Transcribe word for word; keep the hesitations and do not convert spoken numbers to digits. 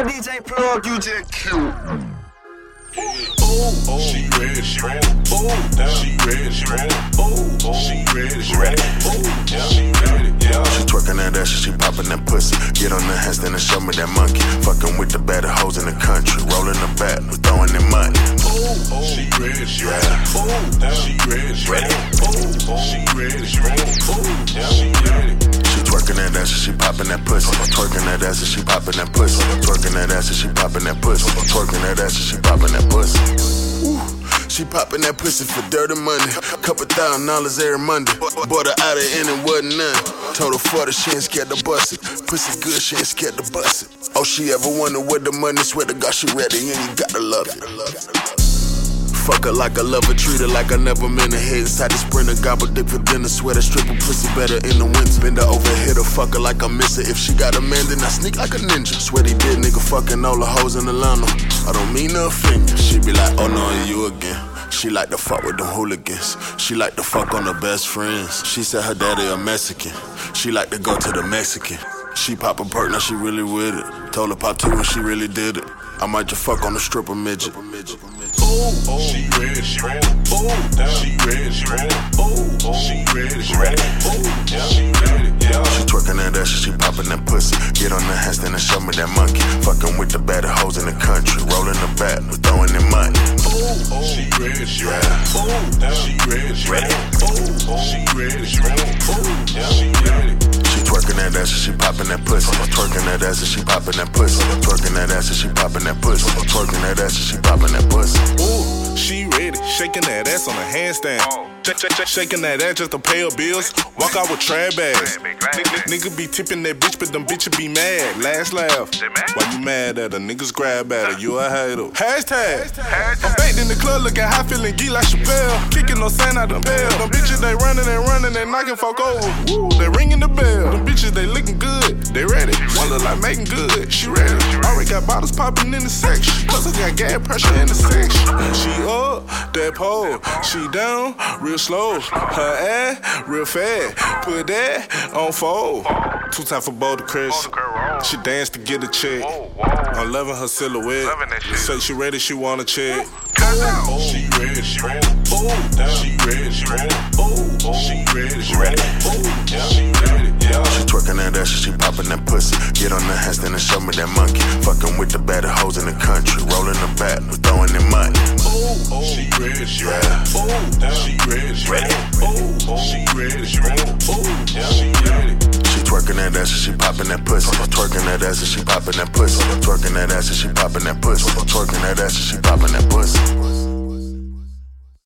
Yo, D J Plug, you just cute. Oh, oh, she ready, she ready. Oh, she ready, she ready. Oh, she ready, she ready. Oh, yeah, she ready, yeah. She twerking that ass, she popping that pussy. Get on the handstand and show me that monkey. Fucking with the baddest hoes in the country. Rolling the back, we throwing them money. Oh, oh, she ready, she ready. Oh, she ready, she ready. Oh, she ready, she ready. Oh, yeah, she ready. Twerking that ass and she popping that pussy. Twerking that ass and she popping that pussy. Twerking that ass and she popping that pussy. Twerking that ass and she popping that pussy. Woo. She popping that pussy for dirty money. Couple thousand dollars every Monday. Bought her out of in and wasn't none. Told her forty, she ain't scared to bust it. Pussy good, she ain't scared to bust it. Oh, she ever wonder where the money? Swear to God, she ready and you gotta love it. Fuck her like I love her, treat her like I never meant her. Head inside the sprinter, gobble dick for dinner. Swear that stripper pussy better in the winter. Bend her over, hit her, fuck her like I miss her. If she got a man, then I sneak like a ninja. Swear he did, nigga, fucking all the hoes in Atlanta. I don't mean to offend you. She be like, oh no, you again. She like to fuck with them hooligans. She like to fuck on her best friends. She said her daddy a Mexican. She like to go to the Mexican. She pop a perk, now she really with it. Told her pop two and she really did it. I might just fuck on a stripper midget. Oh, oh, she ready, she ready. Oh, she ready, she ready. Oh, she ready, she ready. Oh, yeah, she ready, yeah. She twerking that ass and she popping that pussy. Get on the handstand and show me that monkey. Fucking with the baddest hoes in the country. Rolling the back, we throwing them money. Oh, oh, she ready, she ready. Oh, she ready, she ready. Oh, she ready, she ready. Oh, yeah, she ready. Twerking that ass and she popping that pussy. Twerking that ass and she popping that pussy. Twerking that ass and she popping that pussy. Twerking that ass and she popping that pussy. Ooh, she ready, shaking that ass on a handstand. Sh- sh- sh- shaking that ass just to pay her bills. Walk out with trap bags. N- nigga be tipping that bitch, but them bitches be mad. Last laugh. Why you mad at her? Niggas grab at her. You a hater. Hashtag. I'm baked in the club looking high, feeling geek like Chappelle. Kicking no sand out the bell. Them bitches they running and running and knocking folk over. Woo, they ringing the bell. Them bitches they looking good. They ready. One look like making good. She ready. Already got bottles popping in the section. Plus I got gas pressure in the section. She up, that pole. She down, real slow. Her ass, real fat. Put that on fold. Two time for Boulder Chris. She danced to get a check. I'm loving her silhouette. Say she ready, she wanna check. Oh, she ready, she ready. Oh, she ready, she ready. Oh, she ready, she ready. Oh, yeah, she ready, yeah. She twerking that ass and she popping that pussy. Get on the handstand and show me that monkey. Fucking with the baddest hoes in the country. Rolling the back, we throwing them money. Oh, she ready, she ready. Oh, she ready, she ready. Oh, she ready, she ready. Oh, yeah, she ready. Twerking that ass and she popping that pussy. Twerking that ass and she popping that pussy. Twerking that ass and she popping that pussy. Twerking that ass and she popping that pussy.